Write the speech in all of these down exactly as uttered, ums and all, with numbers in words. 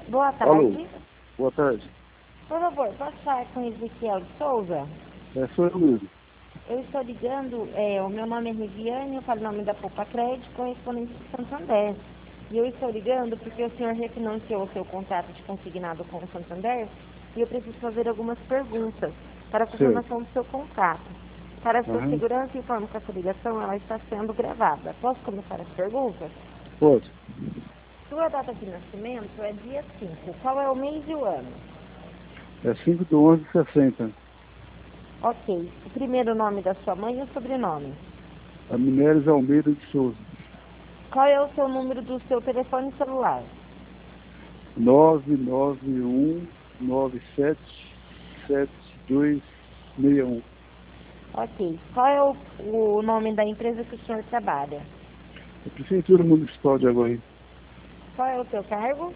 Boa tarde. Alô, boa tarde. Por favor, posso falar com Ezequiel de Souza? É, sou eu mesmo. Eu estou ligando, é, o meu nome é Riviane, eu falo o nome da Poupa Crédito, correspondente de Santander. E eu estou ligando porque o senhor refinanciou o seu contrato de consignado com o Santander e eu preciso fazer algumas perguntas para a confirmação do seu contrato. Para a sua Uhum. segurança, informo que essa ligação ela está sendo gravada. Posso começar as perguntas? Pode. Sua data de nascimento é dia cinco. Qual é o mês e o ano? É cinco de onze de sessenta. Ok. O primeiro nome da sua mãe e o sobrenome? A Mineres Almeida de Souza. Qual é o seu número do seu telefone celular? nove nove um nove sete sete dois seis um. Ok. Qual é o, o nome da empresa que o senhor trabalha? A Prefeitura Municipal de Aguaí. Qual é o seu cargo?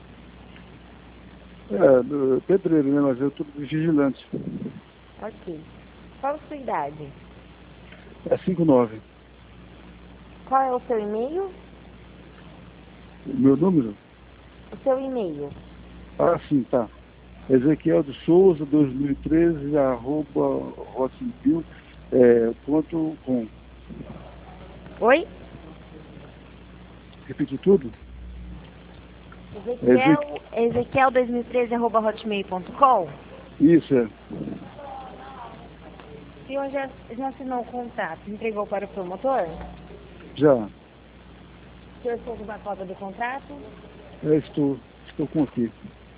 É, do- pedreiro, né? Mas eu estou vigilante. Ok. Qual a sua idade? É cinco nove. Qual é o seu e-mail? O meu número? O seu e-mail. Ah, sim, tá. Ezequiel de Souza, dois mil e treze, arroba hotmail, é, ponto com. Oi? Repetir tudo? Ezequiel, Ezequiel dois mil e treze arroba hotmail ponto com. Isso, é. O senhor já, já assinou o contrato? Entregou para o promotor? Já. O senhor fez uma cópia do contrato? Eu estou, estou com aqui.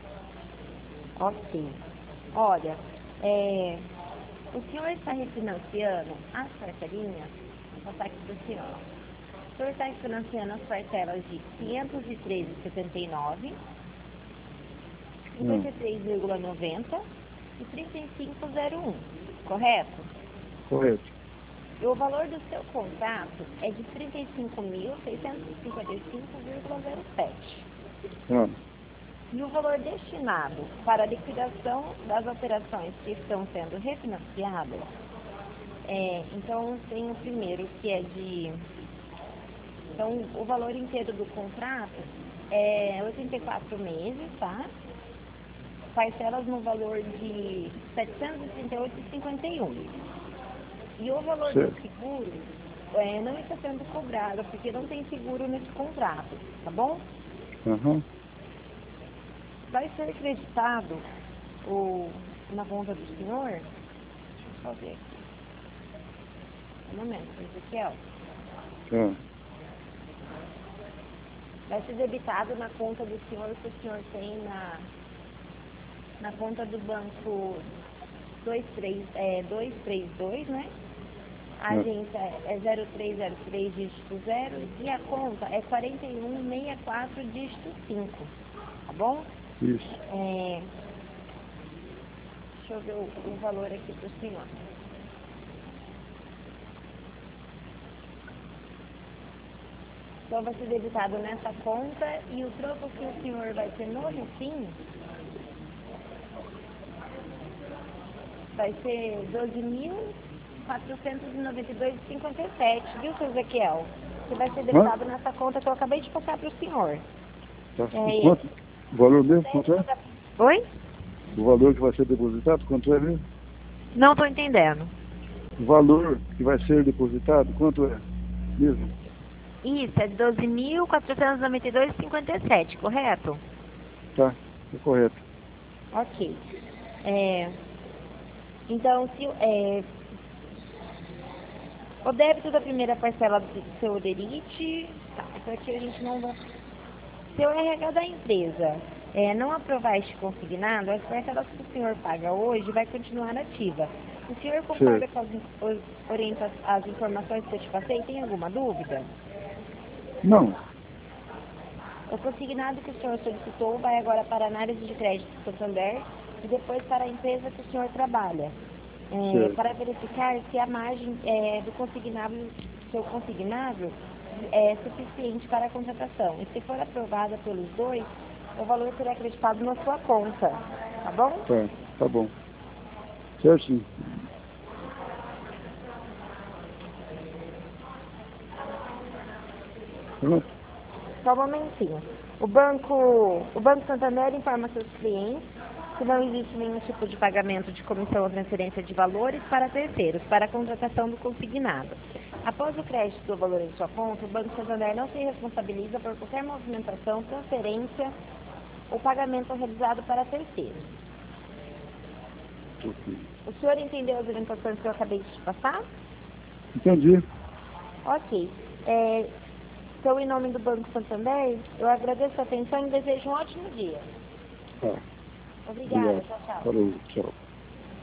Ok. Olha, é, o senhor está refinanciando as parcelinhas? Vou passar aqui para o senhor. O senhor está refinanciando as parcelas de quinhentos e treze vírgula setenta e nove, cinquenta e três vírgula noventa e trinta e cinco vírgula zero um, correto? Correto. E o valor do seu contrato é de trinta e cinco mil seiscentos e cinquenta e cinco vírgula zero sete. Ah, E o valor destinado para a liquidação das operações que estão sendo refinanciadas, é, então tem o primeiro que é de, então o valor inteiro do contrato é oitenta e quatro meses, tá? Parcelas no valor de setecentos e trinta e oito vírgula cinquenta e um. E o valor certo. do seguro é, não está sendo cobrado, porque não tem seguro nesse contrato, tá bom? Aham. Vai ser acreditado o, na conta do senhor? Deixa eu só ver aqui. Um momento, Ezequiel. Ah, Vai ser debitado na conta do senhor que o senhor tem na, na conta do banco dois três, é, dois três dois, né? A agência é zero três zero três, dígito zero, e a conta é quarenta e um sessenta e quatro, dígito cinco, tá bom? isso. É, deixa eu ver o, o valor aqui para o senhor. Então vai ser debitado nessa conta e o troco que o senhor vai ter no refim vai ser doze mil quatrocentos e noventa e dois vírgula cinquenta e sete, viu, seu Ezequiel? Que vai ser debitado nessa conta que eu acabei de passar para o senhor. Tá. É, E quanto? O valor mesmo, quanto é? Oi? O valor que vai ser depositado, quanto é mesmo? Não estou entendendo. O valor que vai ser depositado, quanto é mesmo? Isso, é doze mil quatrocentos e noventa e dois vírgula cinquenta e sete, correto? Tá, é correto. Ok. É, então, se, é, o débito da primeira parcela do seu olerite, tá, isso aqui a gente não vai... Se o R H da empresa é, não aprovar este consignado, as parcelas que o senhor paga hoje vai continuar ativa. O senhor concorda Certo. com as, os, orienta, as informações que eu te passei? Tem alguma dúvida? Não. O consignado que o senhor solicitou vai agora para a análise de crédito do Santander e depois para a empresa que o senhor trabalha, é, Certo. para verificar se a margem é, do consignável, seu consignável é suficiente para a contratação. E se for aprovada pelos dois, o valor será acreditado na sua conta, tá bom? Tá, tá bom. Certinho. Pronto. Só um momentinho. O Banco, o Banco Santander informa seus clientes que não existe nenhum tipo de pagamento de comissão ou transferência de valores para terceiros, para a contratação do consignado. Após o crédito do valor em sua conta, o Banco Santander não se responsabiliza por qualquer movimentação, transferência ou pagamento realizado para terceiros. Ok. O senhor entendeu as orientações que eu acabei de te passar? Entendi. Ok. É, então, em nome do Banco Santander, eu agradeço a atenção e desejo um ótimo dia. Tá. Obrigada. Obrigado. Tchau, tchau. Falou, tchau.